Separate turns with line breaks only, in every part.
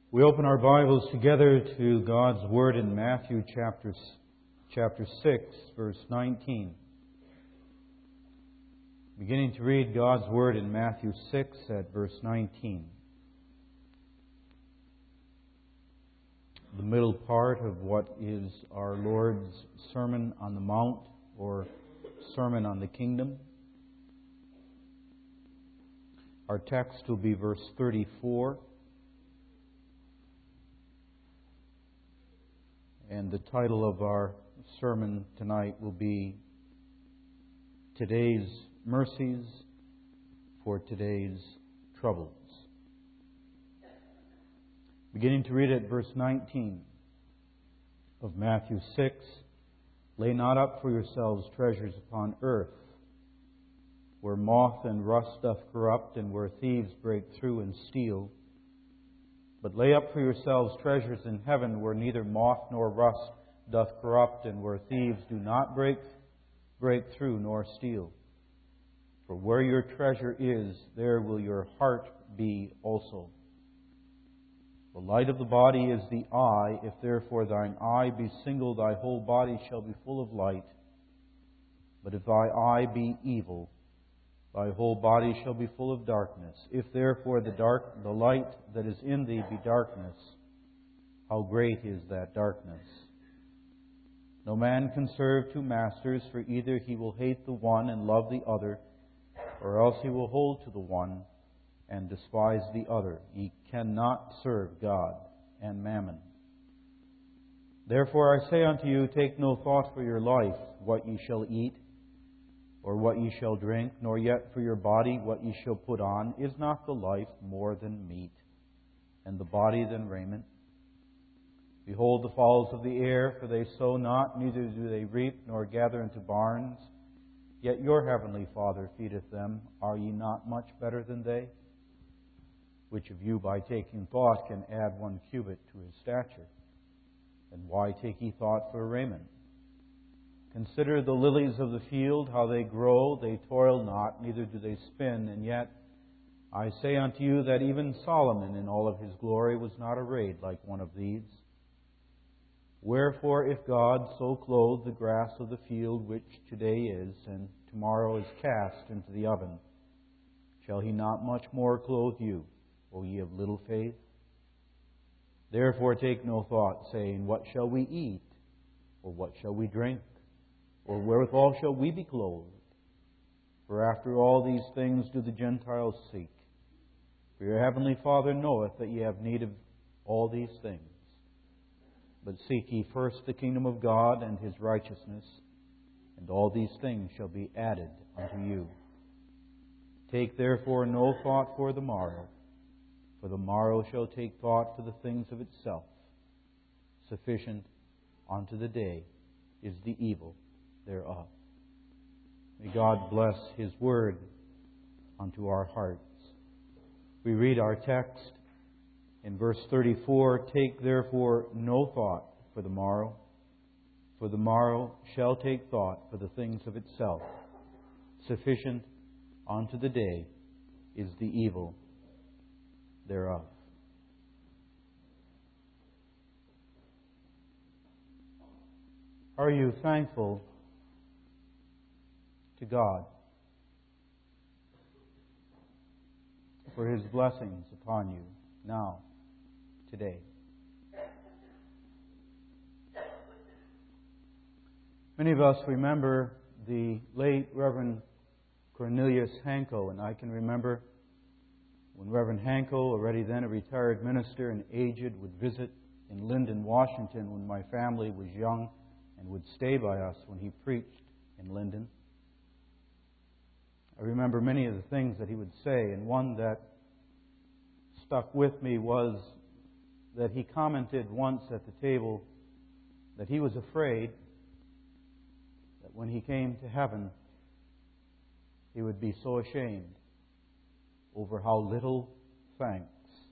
We open our Bibles together to God's Word in Matthew chapter 6, verse 19. Beginning to read God's Word in Matthew 6 at verse 19. The middle part of what is our Lord's Sermon on the Mount, or Sermon on the Kingdom. Our text will be verse 34. And the title of our sermon tonight will be Today's Mercies for Today's Troubles. Beginning to read at verse 19 of Matthew 6, Lay not up for yourselves treasures upon earth, where moth and rust doth corrupt, and where thieves break through and steal. But lay up for yourselves treasures in heaven, where neither moth nor rust doth corrupt, and where thieves do not break through nor steal. For where your treasure is, there will your heart be also. The light of the body is the eye. If therefore thine eye be single, thy whole body shall be full of light. But if thy eye be evil, thy whole body shall be full of darkness. If therefore the light that is in thee be darkness, how great is that darkness? No man can serve two masters, for either he will hate the one and love the other, or else he will hold to the one and despise the other. Ye cannot serve God and mammon. Therefore I say unto you, take no thought for your life, what ye shall eat, or what ye shall drink, nor yet for your body what ye shall put on. Is not the life more than meat, and the body than raiment? Behold the fowls of the air, for they sow not, neither do they reap, nor gather into barns. Yet your heavenly Father feedeth them. Are ye not much better than they? Which of you by taking thought can add 1 cubit to his stature? And why take ye thought for raiment? Consider the lilies of the field, how they grow. They toil not, neither do they spin. And yet I say unto you that even Solomon in all of his glory was not arrayed like one of these. Wherefore, if God so clothe the grass of the field, which today is, and tomorrow is cast into the oven, shall he not much more clothe you, O ye of little faith? Therefore take no thought, saying, What shall we eat? Or what shall we drink? Or wherewithal shall we be clothed? For after all these things do the Gentiles seek. For your heavenly Father knoweth that ye have need of all these things. But seek ye first the kingdom of God and His righteousness, and all these things shall be added unto you. Take therefore no thought for the morrow shall take thought for the things of itself. Sufficient unto the day is the evil thereof. May God bless His Word unto our hearts. We read our text in verse 34, Take therefore no thought for the morrow shall take thought for the things of itself. Sufficient unto the day is the evil thereof. Are you thankful to God for His blessings upon you now, today? Many of us remember the late Reverend Cornelius Hanco, and I can remember when Reverend Hanco, already then a retired minister and aged, would visit in Linden, Washington when my family was young, and would stay by us when he preached in Linden. I remember many of the things that he would say, and one that stuck with me was that he commented once at the table that he was afraid that when he came to heaven, he would be so ashamed over how little thanks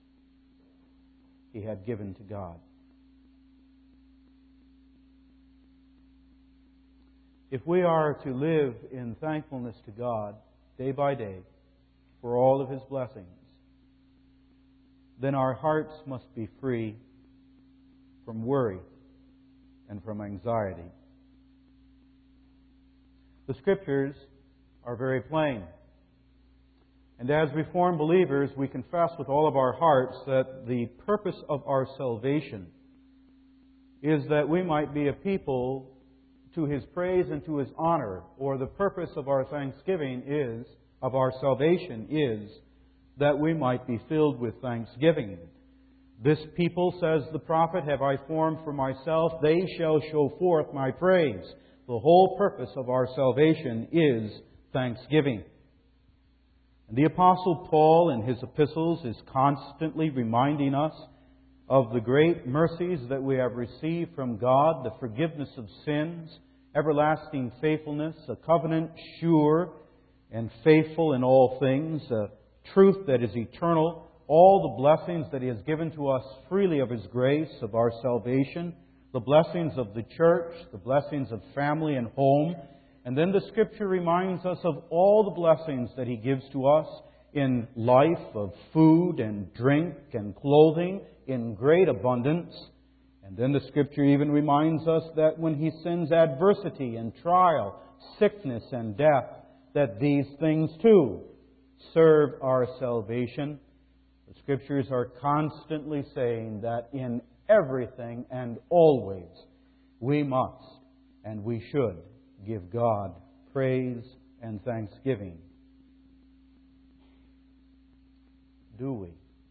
he had given to God. If we are to live in thankfulness to God day by day for all of His blessings, then our hearts must be free from worry and from anxiety. The Scriptures are very plain. And as Reformed believers, we confess with all of our hearts that the purpose of our salvation is that we might be a people to His praise and to His honor, or the purpose of our thanksgiving is, of our salvation is, that we might be filled with thanksgiving. This people, says the prophet, have I formed for myself, they shall show forth my praise. The whole purpose of our salvation is thanksgiving. And the Apostle Paul in his epistles is constantly reminding us of the great mercies that we have received from God, the forgiveness of sins, everlasting faithfulness, a covenant sure and faithful in all things, a truth that is eternal, all the blessings that He has given to us freely of His grace, of our salvation, the blessings of the church, the blessings of family and home. And then the Scripture reminds us of all the blessings that He gives to us in life, of food and drink and clothing in great abundance. And then the Scripture even reminds us that when He sends adversity and trial, sickness and death, that these things too serve our salvation. The Scriptures are constantly saying that in everything and always we must and we should give God praise and thanksgiving. Do we?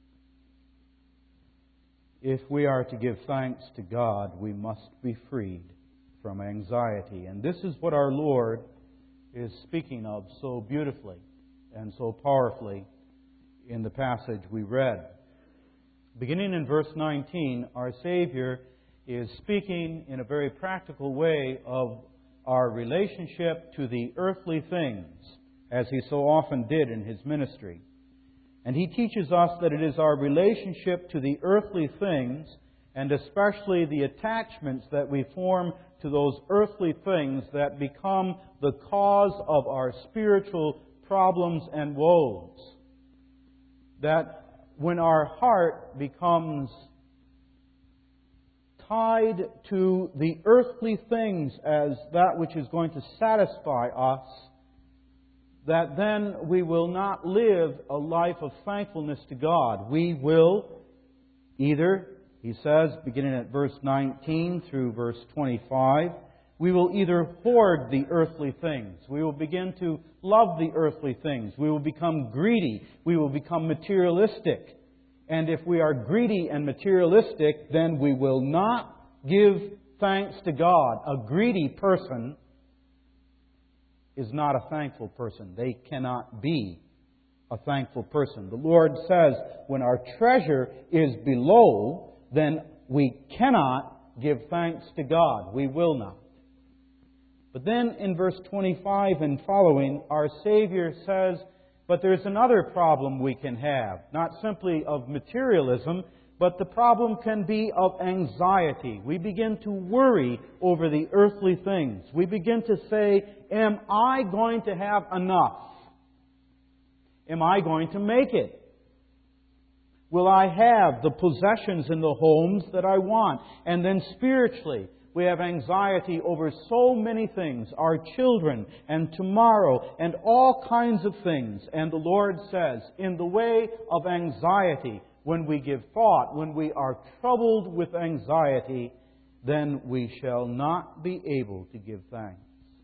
If we are to give thanks to God, we must be freed from anxiety. And this is what our Lord is speaking of so beautifully and so powerfully in the passage we read. Beginning in verse 19, our Savior is speaking in a very practical way of our relationship to the earthly things, as He so often did in His ministry. And He teaches us that it is our relationship to the earthly things, and especially the attachments that we form to those earthly things, that become the cause of our spiritual problems and woes. That when our heart becomes tied to the earthly things as that which is going to satisfy us, that then we will not live a life of thankfulness to God. We will either, He says, beginning at verse 19 through verse 25, we will either hoard the earthly things. We will begin to love the earthly things. We will become greedy. We will become materialistic. And if we are greedy and materialistic, then we will not give thanks to God. A greedy person is not a thankful person. They cannot be a thankful person. The Lord says, when our treasure is below, then we cannot give thanks to God. We will not. But then in verse 25 and following, our Savior says, but there's another problem we can have, not simply of materialism, but the problem can be of anxiety. We begin to worry over the earthly things. We begin to say, am I going to have enough? Am I going to make it? Will I have the possessions in the homes that I want? And then spiritually, we have anxiety over so many things, our children and tomorrow and all kinds of things. And the Lord says, in the way of anxiety, when we give thought, when we are troubled with anxiety, then we shall not be able to give thanks.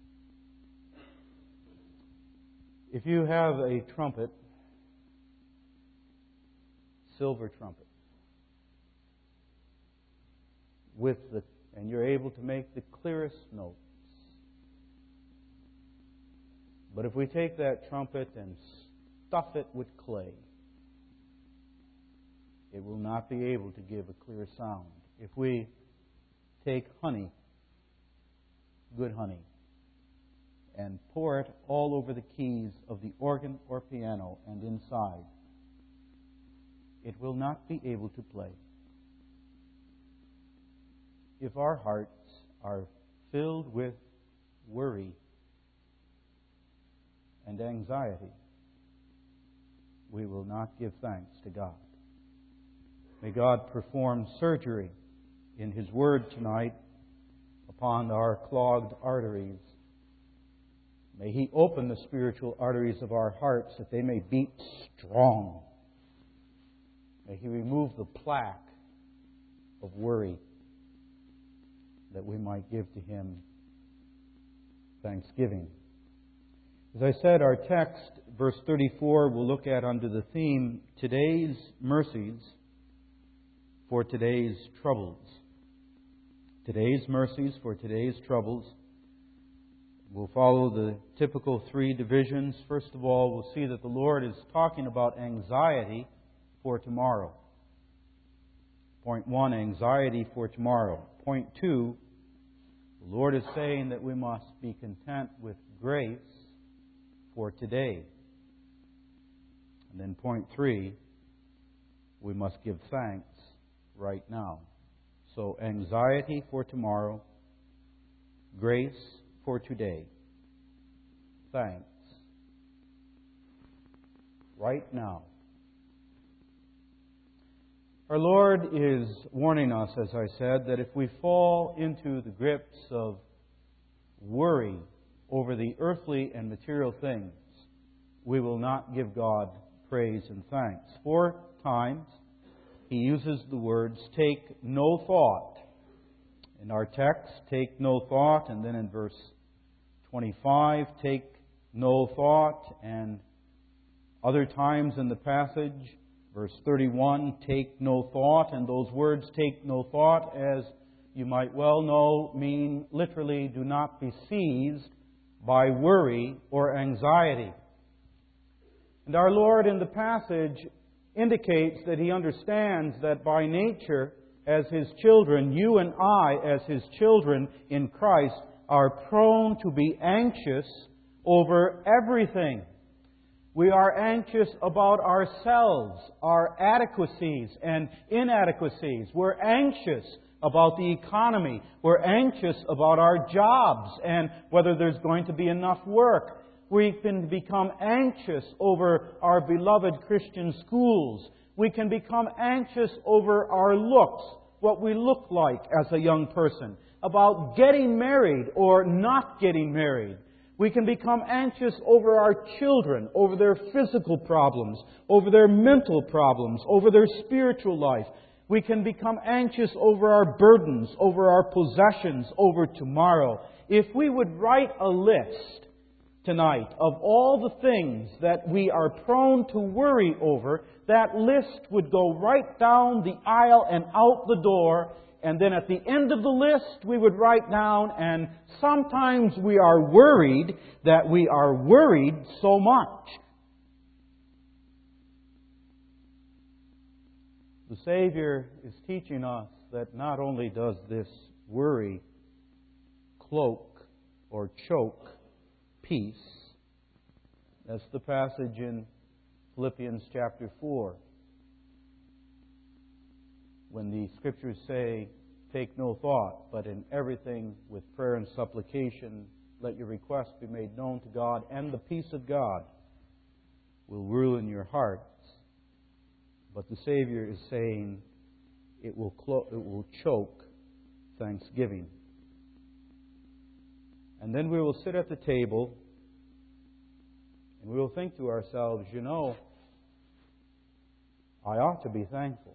If you have a trumpet, silver trumpet, and you're able to make the clearest notes. But if we take that trumpet and stuff it with clay, it will not be able to give a clear sound. If we take honey, good honey, and pour it all over the keys of the organ or piano and inside, it will not be able to play. If our hearts are filled with worry and anxiety, we will not give thanks to God. May God perform surgery in His Word tonight upon our clogged arteries. May He open the spiritual arteries of our hearts that they may beat strong. May He remove the plaque of worry that we might give to Him thanksgiving. As I said, our text, verse 34, we'll look at under the theme, Today's Mercies for Today's Troubles. Today's mercies for today's troubles. We'll follow the typical three divisions. First of all, we'll see that the Lord is talking about anxiety for tomorrow. Point 1, anxiety for tomorrow. Point 2, the Lord is saying that we must be content with grace for today. And then point 3, we must give thanks right now. So anxiety for tomorrow, grace for today, thanks right now. Our Lord is warning us, as I said, that if we fall into the grips of worry over the earthly and material things, we will not give God praise and thanks. 4 times He uses the words, take no thought. In our text, take no thought, and then in verse 25, take no thought, and other times in the passage, verse 31, take no thought, and those words, take no thought, as you might well know, mean literally, do not be seized by worry or anxiety. And our Lord in the passage indicates that He understands that by nature, as His children, you and I, as His children in Christ, are prone to be anxious over everything. We are anxious about ourselves, our adequacies and inadequacies. We're anxious about the economy. We're anxious about our jobs and whether there's going to be enough work. We can become anxious over our beloved Christian schools. We can become anxious over our looks, what we look like as a young person, about getting married or not getting married. We can become anxious over our children, over their physical problems, over their mental problems, over their spiritual life. We can become anxious over our burdens, over our possessions, over tomorrow. If we would write a list tonight of all the things that we are prone to worry over, that list would go right down the aisle and out the door. And then at the end of the list, we would write down, and sometimes we are worried that we are worried so much. The Savior is teaching us that not only does this worry cloak or choke peace. That's the passage in Philippians chapter 4. When the Scriptures say, take no thought, but in everything with prayer and supplication, let your requests be made known to God, and the peace of God will rule in your hearts. But the Savior is saying it will choke thanksgiving. And then we will sit at the table and we will think to ourselves, you know, I ought to be thankful.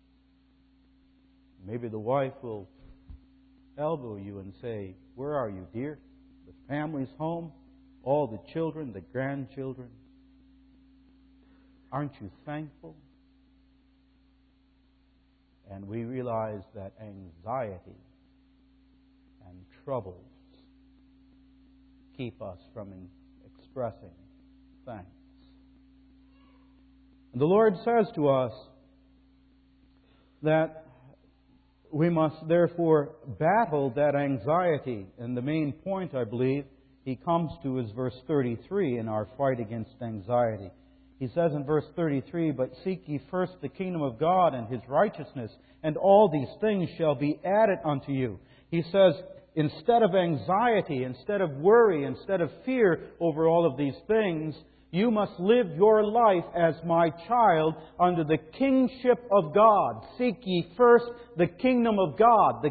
Maybe the wife will elbow you and say, where are you, dear? The family's home, all the children, the grandchildren. Aren't you thankful? And we realize that anxiety and troubles keep us from expressing thanks. And the Lord says to us that we must therefore battle that anxiety. And the main point, I believe, He comes to is verse 33 in our fight against anxiety. He says in verse 33, but seek ye first the kingdom of God and His righteousness, and all these things shall be added unto you. He says, instead of anxiety, instead of worry, instead of fear over all of these things, You must live your life as my child under the kingship of God. Seek ye first the kingdom of God.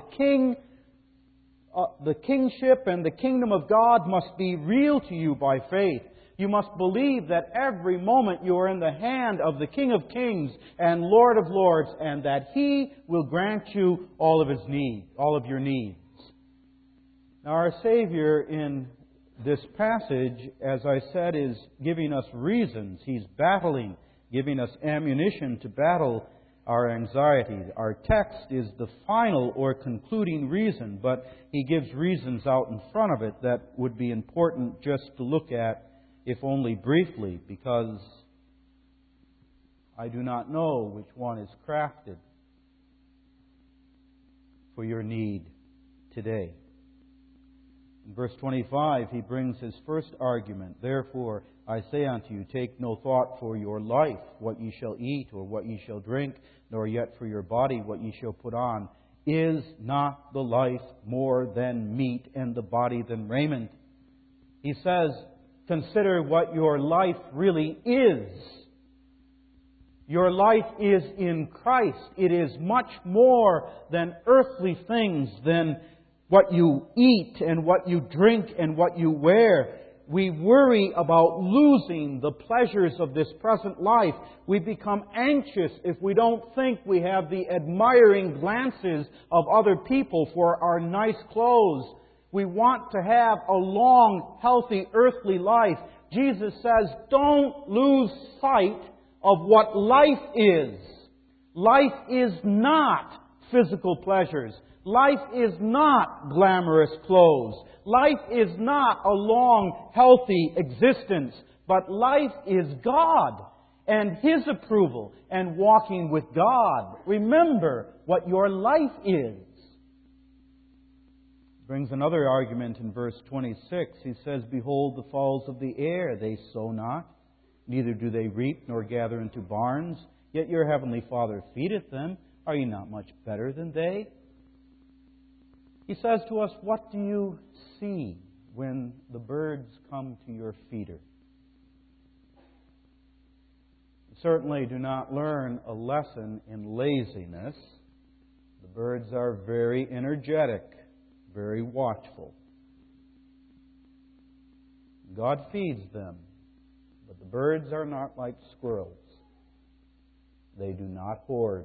The kingship and the kingdom of God must be real to you by faith. You must believe that every moment you are in the hand of the King of Kings and Lord of Lords, and that He will grant you all of your needs. Now, our Savior in this passage, as I said, is giving us reasons. He's battling, giving us ammunition to battle our anxiety. Our text is the final or concluding reason, but He gives reasons out in front of it that would be important just to look at, if only briefly, because I do not know which one is crafted for your need today. In verse 25, he brings his first argument. Therefore, I say unto you, take no thought for your life, what ye shall eat or what ye shall drink, nor yet for your body, what ye shall put on. Is not the life more than meat, and the body than raiment? He says, consider what your life really is. Your life is in Christ. It is much more than earthly things, than what you eat and what you drink and what you wear. We worry about losing the pleasures of this present life. We become anxious if we don't think we have the admiring glances of other people for our nice clothes. We want to have a long, healthy, earthly life. Jesus says, don't lose sight of what life is. Life is not physical pleasures. Life is not glamorous clothes. Life is not a long, healthy existence. But life is God and His approval and walking with God. Remember what your life is. Brings another argument in verse 26. He says, behold the fowls of the air, they sow not, neither do they reap nor gather into barns, yet your heavenly Father feedeth them. Are ye not much better than they? He says to us, what do you see when the birds come to your feeder? You certainly do not learn a lesson in laziness. The birds are very energetic, very watchful. God feeds them, but the birds are not like squirrels. They do not hoard.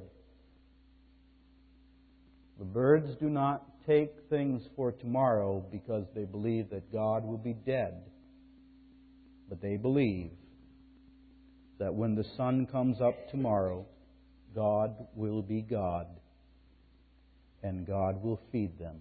The birds do not take things for tomorrow because they believe that God will be dead. But they believe that when the sun comes up tomorrow, God will be God, and God will feed them.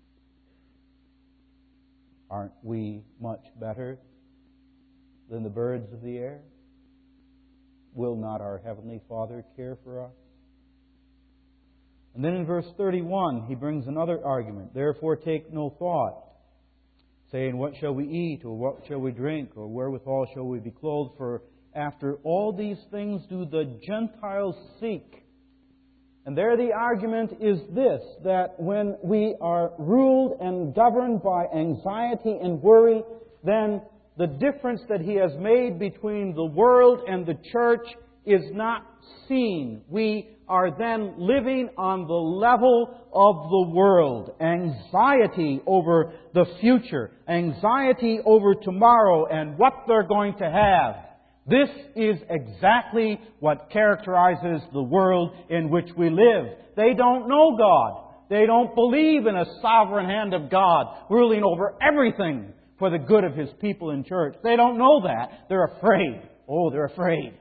Aren't we much better than the birds of the air? Will not our Heavenly Father care for us? And then in verse 31, he brings another argument. Therefore take no thought, saying, what shall we eat, or what shall we drink, or wherewithal shall we be clothed? For after all these things do the Gentiles seek. And there the argument is this, that when we are ruled and governed by anxiety and worry, then the difference that He has made between the world and the church is not seen. We are then living on the level of the world. Anxiety over the future. Anxiety over tomorrow and what they're going to have. This is exactly what characterizes the world in which we live. They don't know God. They don't believe in a sovereign hand of God ruling over everything for the good of His people in church. They don't know that. They're afraid. Oh, they're afraid.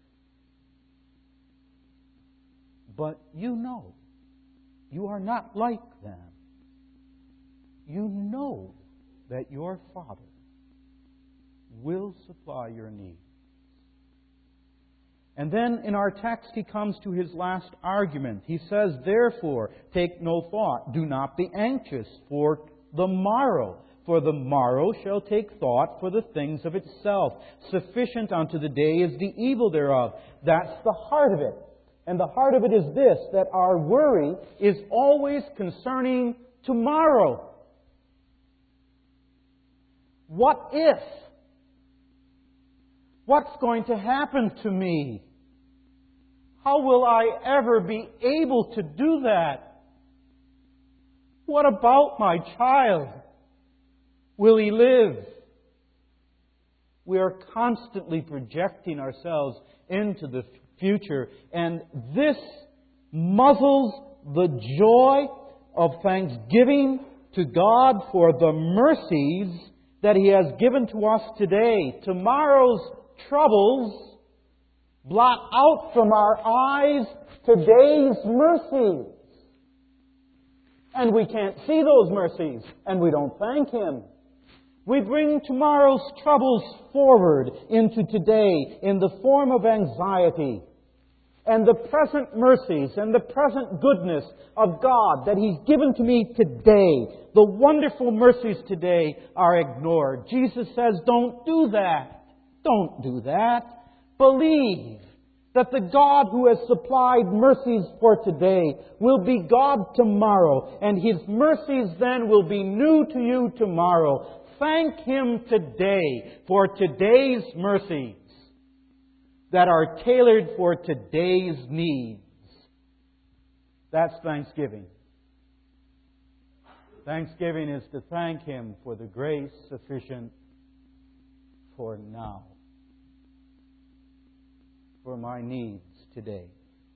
But you know, you are not like them. You know that your Father will supply your needs. And then in our text he comes to his last argument. He says, therefore, take no thought. Do not be anxious for the morrow. For the morrow shall take thought for the things of itself. Sufficient unto the day is the evil thereof. That's the heart of it. And the heart of it is this, that our worry is always concerning tomorrow. What if? What's going to happen to me? How will I ever be able to do that? What about my child? Will he live? We are constantly projecting ourselves into the future, and this muzzles the joy of thanksgiving to God for the mercies that He has given to us today. Tomorrow's troubles blot out from our eyes today's mercies. And we can't see those mercies, and we don't thank Him. We bring tomorrow's troubles forward into today in the form of anxiety. And the present mercies and the present goodness of God that He's given to me today, the wonderful mercies today, are ignored. Jesus says, don't do that. Don't do that. Believe that the God who has supplied mercies for today will be God tomorrow, and His mercies then will be new to you tomorrow. Thank Him today for today's mercies that are tailored for today's needs. That's thanksgiving. Thanksgiving is to thank Him for the grace sufficient for now, for my needs today.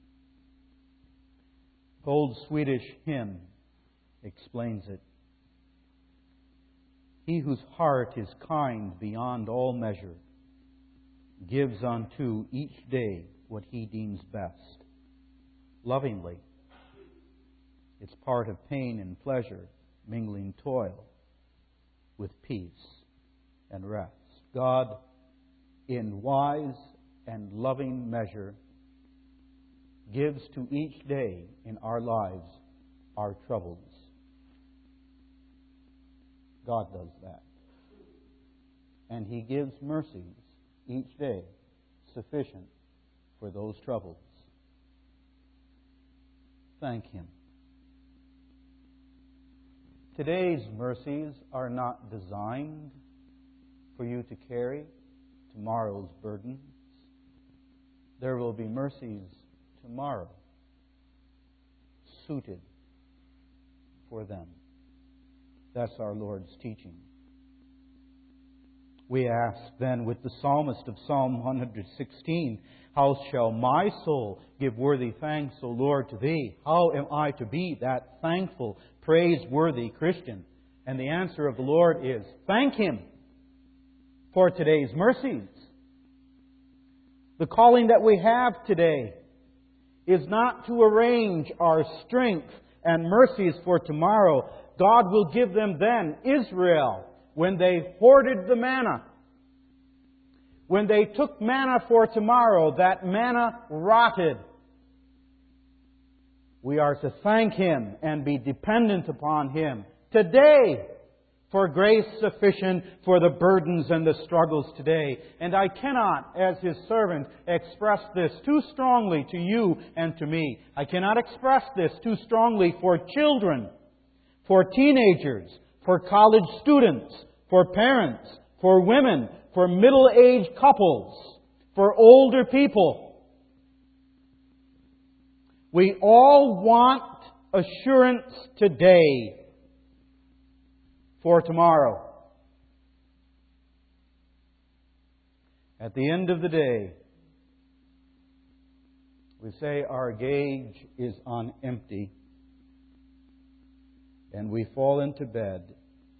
The old Swedish hymn explains it. He whose heart is kind beyond all measure gives unto each day what he deems best. Lovingly. It's part of pain and pleasure, mingling toil with peace and rest. God, in wise and loving measure, gives to each day in our lives our troubles. God does that. And He gives mercies each day sufficient for those troubles. Thank Him. Today's mercies are not designed for you to carry tomorrow's burdens. There will be mercies tomorrow suited for them. That's our Lord's teaching. We ask then with the psalmist of Psalm 116, how shall my soul give worthy thanks, O Lord, to Thee? How am I to be that thankful, praiseworthy Christian? And the answer of the Lord is, thank Him for today's mercies. The calling that we have today is not to arrange our strength and mercies for tomorrow. God will give them then. Israel, when they hoarded the manna, when they took manna for tomorrow, that manna rotted. We are to thank Him and be dependent upon Him today for grace sufficient for the burdens and the struggles today. And I cannot, as His servant, express this too strongly to you and to me. I cannot express this too strongly for children, for teenagers, for college students, for parents, for women, for middle-aged couples, for older people. We all want assurance today for tomorrow. At the end of the day, we say our gauge is on empty, and we fall into bed.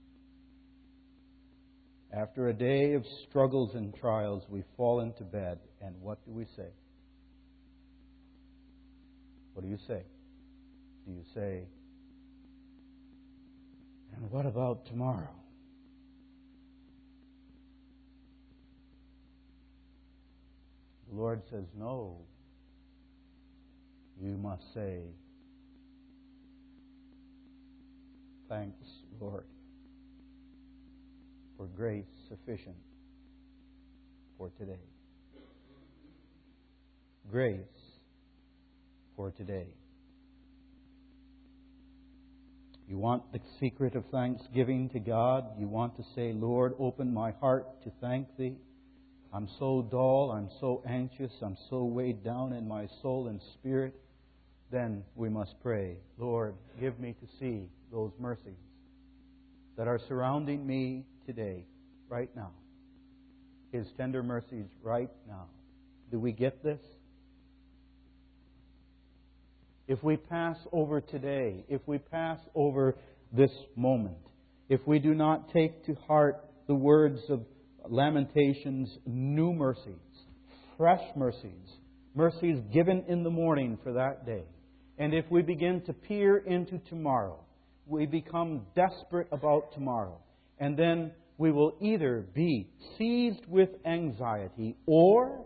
After a day of struggles and trials, we fall into bed, and what do we say? What do you say? Do you say, and what about tomorrow? The Lord says, no. You must say, thanks, Lord, for grace sufficient for today. Grace for today. You want the secret of thanksgiving to God? You want to say, Lord, open my heart to thank Thee? I'm so dull, I'm so anxious, I'm so weighed down in my soul and spirit, then we must pray, Lord, give me to see those mercies that are surrounding me today, right now. His tender mercies right now. Do we get this? If we pass over today, if we pass over this moment, if we do not take to heart the words of Lamentations, new mercies, fresh mercies, mercies given in the morning for that day, and if we begin to peer into tomorrow, we become desperate about tomorrow, and then we will either be seized with anxiety or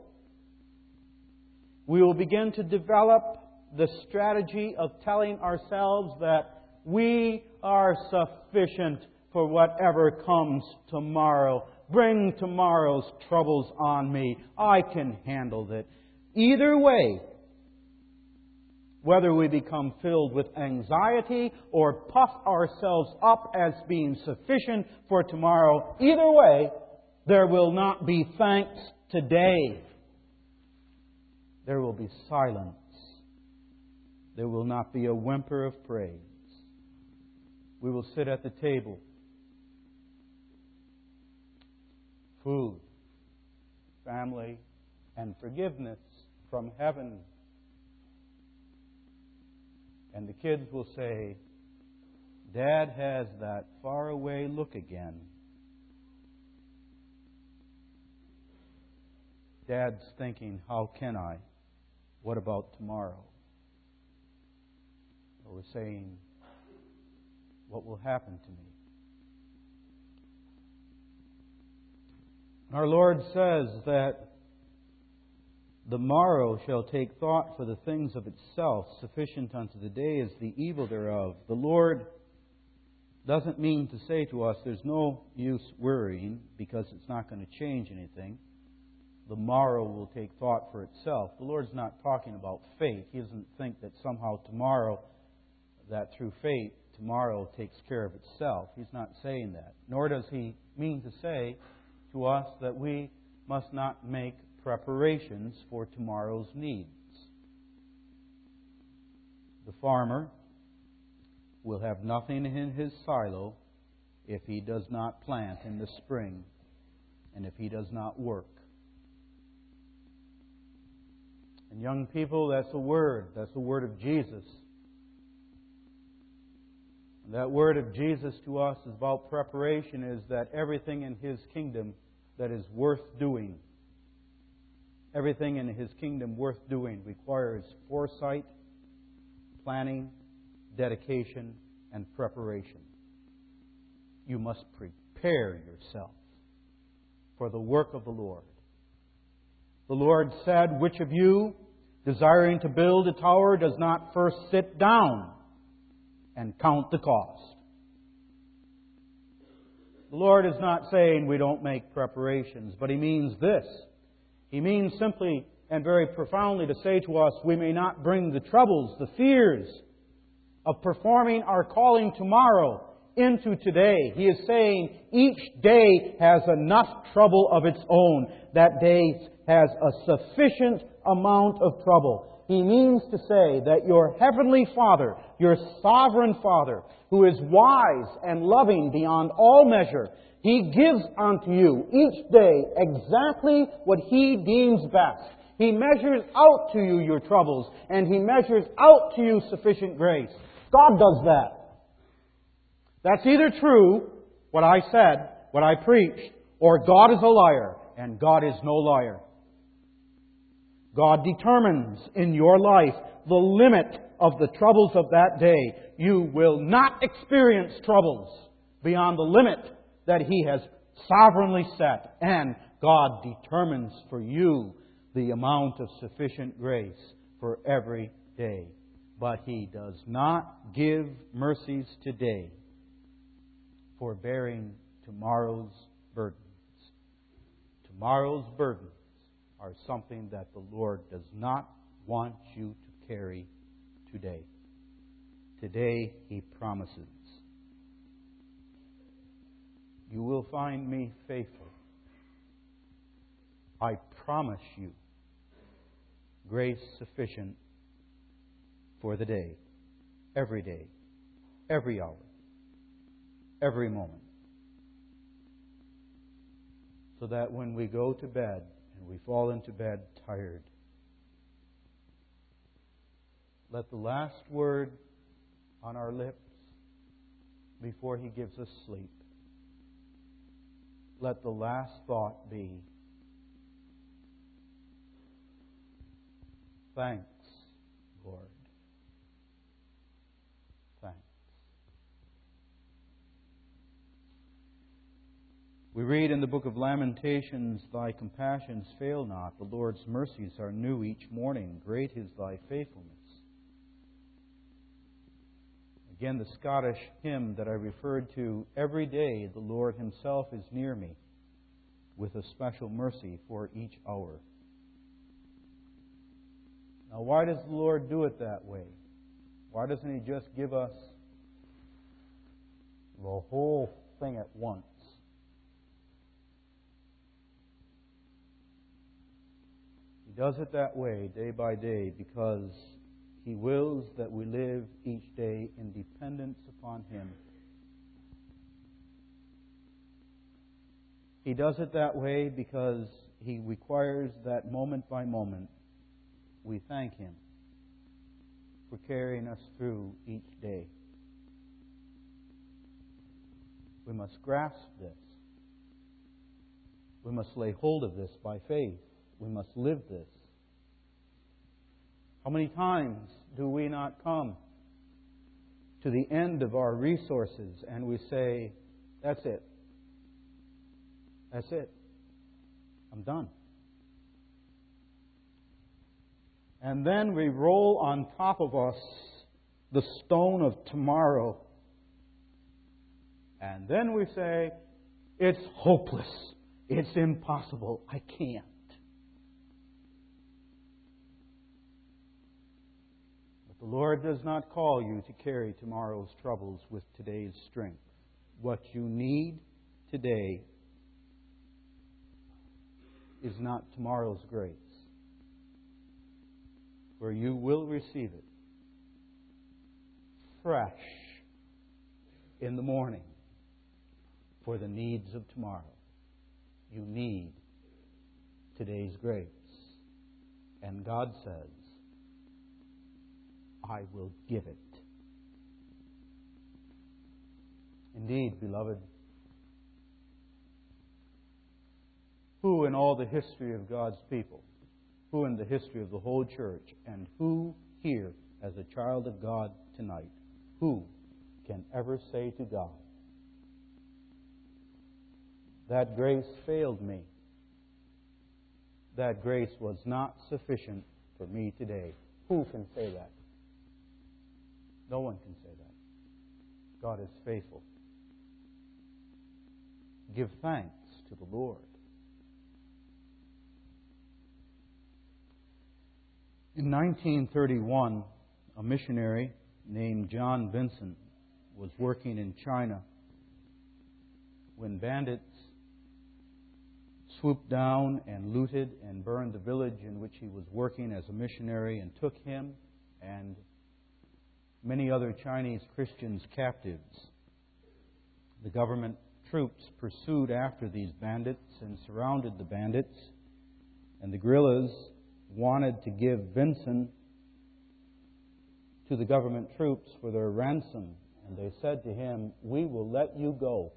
we will begin to develop the strategy of telling ourselves that we are sufficient for whatever comes tomorrow. Bring tomorrow's troubles on me. I can handle it. Either way, whether we become filled with anxiety or puff ourselves up as being sufficient for tomorrow, either way, there will not be thanks today. There will be silence. There will not be a whimper of praise. We will sit at the table. Food, family, and forgiveness from heaven. And the kids will say, Dad has that faraway look again. Dad's thinking, how can I? What about tomorrow? Or we're saying, what will happen to me? Our Lord says that the morrow shall take thought for the things of itself. Sufficient unto the day is the evil thereof. The Lord doesn't mean to say to us there's no use worrying because it's not going to change anything. The morrow will take thought for itself. The Lord's not talking about fate. He doesn't think that somehow tomorrow, that through fate, tomorrow takes care of itself. He's not saying that. Nor does He mean to say to us that we must not make preparations for tomorrow's needs. The farmer will have nothing in his silo if he does not plant in the spring and if he does not work. And young people, that's a word. That's the word of Jesus. And that word of Jesus to us is about preparation, is that everything in His kingdom that is worth doing, everything in His kingdom worth doing requires foresight, planning, dedication, and preparation. You must prepare yourself for the work of the Lord. The Lord said, which of you, desiring to build a tower, does not first sit down and count the cost? The Lord is not saying we don't make preparations, but He means this. He means simply and very profoundly to say to us, we may not bring the troubles, the fears of performing our calling tomorrow into today. He is saying each day has enough trouble of its own. That day has a sufficient amount of trouble. He means to say that your Heavenly Father, your sovereign Father, who is wise and loving beyond all measure, He gives unto you each day exactly what He deems best. He measures out to you your troubles, and He measures out to you sufficient grace. God does that. That's either true, what I said, what I preached, or God is a liar, and God is no liar. God determines in your life the limit of the troubles of that day. You will not experience troubles beyond the limit that He has sovereignly set. And God determines for you the amount of sufficient grace for every day. But He does not give mercies today for bearing tomorrow's burdens. Tomorrow's burdens are something that the Lord does not want you to carry today. Today, He promises, you will find me faithful. I promise you grace sufficient for the day, every hour, every moment. So that when we go to bed and we fall into bed tired, let the last word on our lips before He gives us sleep, let the last thought be, thanks, Lord. Thanks. We read in the book of Lamentations, Thy compassions fail not. The Lord's mercies are new each morning. Great is Thy faithfulness. Again, the Scottish hymn that I referred to, every day the Lord Himself is near me with a special mercy for each hour. Now, why does the Lord do it that way? Why doesn't He just give us the whole thing at once? He does it that way, day by day, because He wills that we live each day in dependence upon Him. He does it that way because He requires that moment by moment we thank Him for carrying us through each day. We must grasp this. We must lay hold of this by faith. We must live this. How many times do we not come to the end of our resources and we say, that's it. That's it. I'm done. And then we roll on top of us the stone of tomorrow. And then we say, it's hopeless. It's impossible. I can't. The Lord does not call you to carry tomorrow's troubles with today's strength. What you need today is not tomorrow's grace, where you will receive it fresh in the morning for the needs of tomorrow. You need today's grace. And God says, I will give it. Indeed, beloved, who in all the history of God's people, who in the history of the whole church, and who here as a child of God tonight, who can ever say to God, that grace failed me. That grace was not sufficient for me today. Who can say that? No one can say that. God is faithful. Give thanks to the Lord. In 1931, a missionary named John Vincent was working in China when bandits swooped down and looted and burned the village in which he was working as a missionary and took him and many other Chinese Christians captives. The government troops pursued after these bandits and surrounded the bandits, and the guerrillas wanted to give Vincent to the government troops for their ransom. And they said to him, we will let you go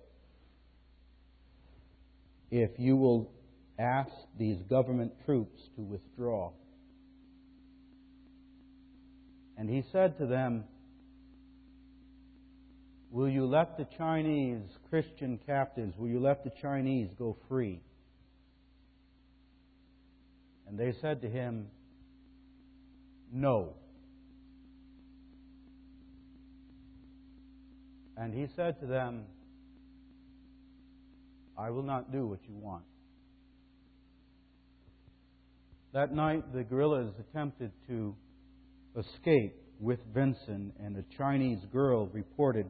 if you will ask these government troops to withdraw. And he said to them, will you let the Chinese Christian captives, will you let the Chinese go free? And they said to him, no. And he said to them, I will not do what you want. That night, the guerrillas attempted to escape with Vincent, and a Chinese girl reported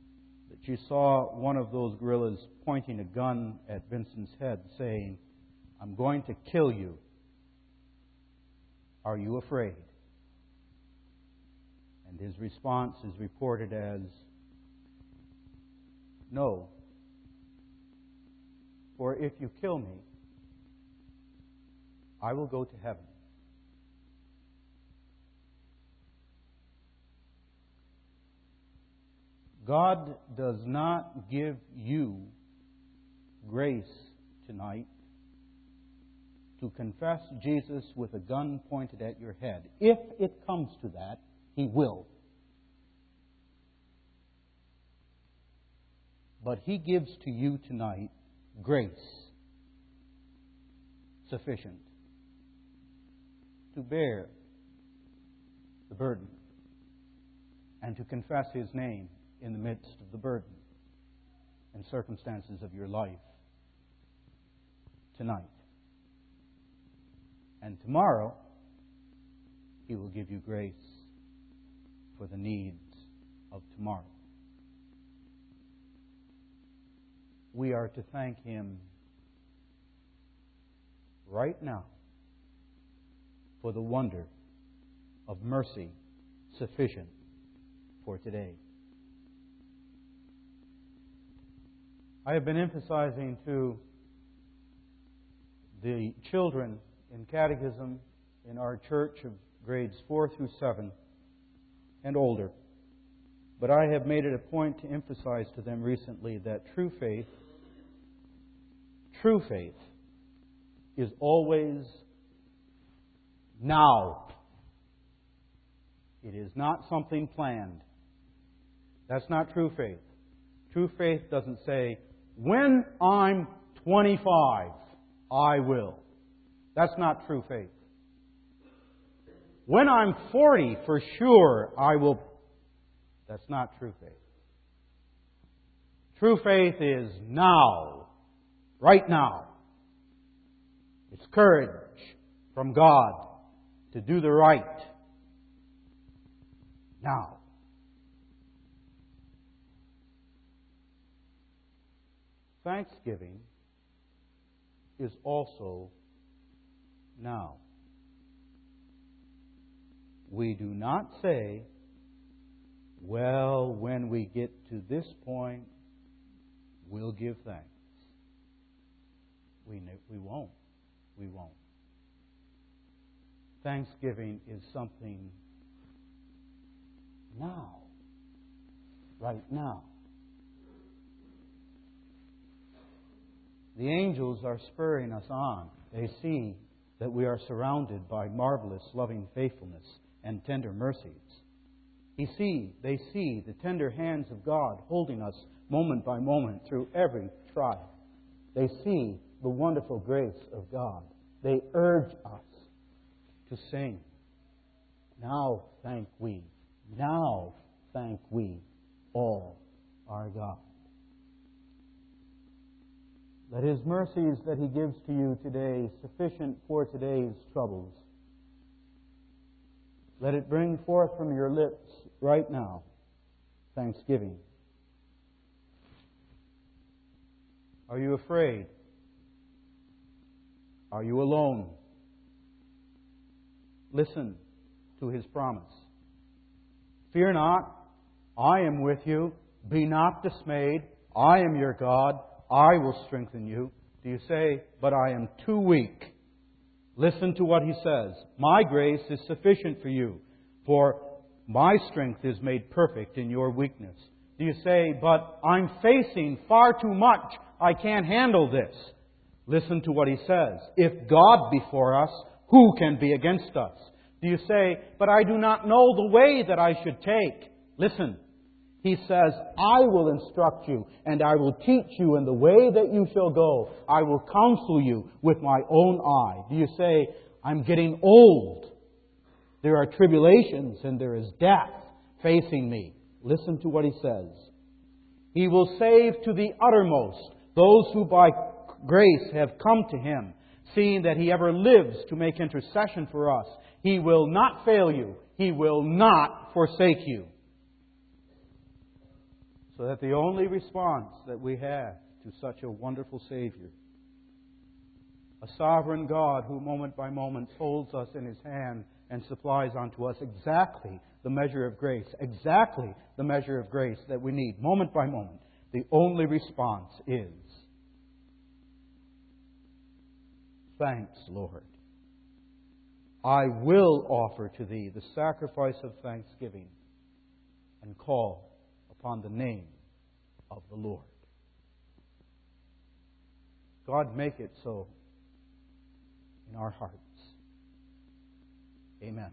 that she saw one of those guerrillas pointing a gun at Vincent's head, saying, I'm going to kill you. Are you afraid? And his response is reported as, no. For if you kill me, I will go to heaven. God does not give you grace tonight to confess Jesus with a gun pointed at your head. If it comes to that, He will. But He gives to you tonight grace sufficient to bear the burden and to confess His name in the midst of the burden and circumstances of your life tonight. And tomorrow, He will give you grace for the needs of tomorrow. We are to thank Him right now for the wonder of mercy sufficient for today. I have been emphasizing to the children in catechism in our church of grades 4 through 7 and older, but I have made it a point to emphasize to them recently that true faith is always now. It is not something planned. That's not true faith. True faith doesn't say, when I'm 25, I will. That's not true faith. When I'm 40, for sure, I will. That's not true faith. True faith is now. Right now. It's courage from God to do the right. Now. Thanksgiving is also now. We do not say, well, when we get to this point, we'll give thanks. We won't. We won't. Thanksgiving is something now. Right now. The angels are spurring us on. They see that we are surrounded by marvelous loving faithfulness and tender mercies. They see the tender hands of God holding us moment by moment through every trial. They see the wonderful grace of God. They urge us to sing. Now thank we all our God. Let His mercies that He gives to you today sufficient for today's troubles. Let it bring forth from your lips right now thanksgiving. Are you afraid? Are you alone? Listen to His promise. Fear not, I am with you. Be not dismayed. I am your God. I will strengthen you. Do you say, but I am too weak? Listen to what He says. My grace is sufficient for you, for my strength is made perfect in your weakness. Do you say, but I'm facing far too much. I can't handle this. Listen to what He says. If God be for us, who can be against us? Do you say, but I do not know the way that I should take? Listen. He says, I will instruct you, and I will teach you in the way that you shall go. I will counsel you with my own eye. Do you say, I'm getting old? There are tribulations and there is death facing me. Listen to what He says. He will save to the uttermost those who by grace have come to Him, seeing that He ever lives to make intercession for us. He will not fail you. He will not forsake you. So that the only response that we have to such a wonderful Savior, A sovereign God who moment by moment holds us in His hand and supplies unto us exactly the measure of grace, that we need, moment by moment. The only response is, thanks, Lord. I will offer to Thee the sacrifice of thanksgiving and call upon the name of the Lord. God, make it so in our hearts. Amen.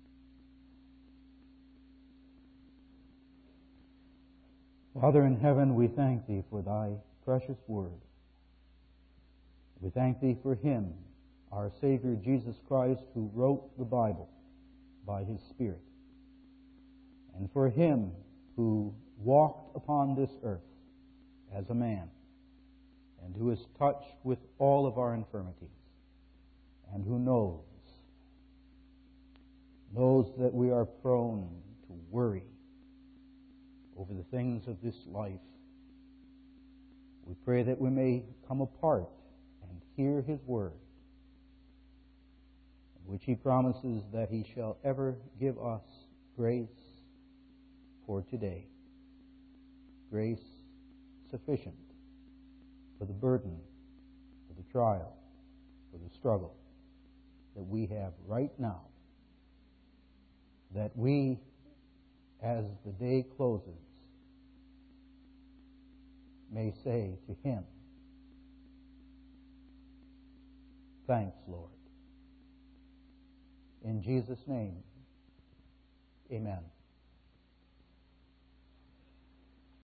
Father in heaven, we thank Thee for Thy precious Word. We thank Thee for Him, our Savior Jesus Christ, who wrote the Bible by His Spirit, and for Him who walked upon this earth as a man, and who is touched with all of our infirmities, and who knows that we are prone to worry over the things of this life. We pray that we may come apart and hear His Word, in which He promises that He shall ever give us grace for today, grace sufficient for the burden, for the trial, for the struggle that we have right now, that we, as the day closes, may say to Him, thanks, Lord. In Jesus' name, amen.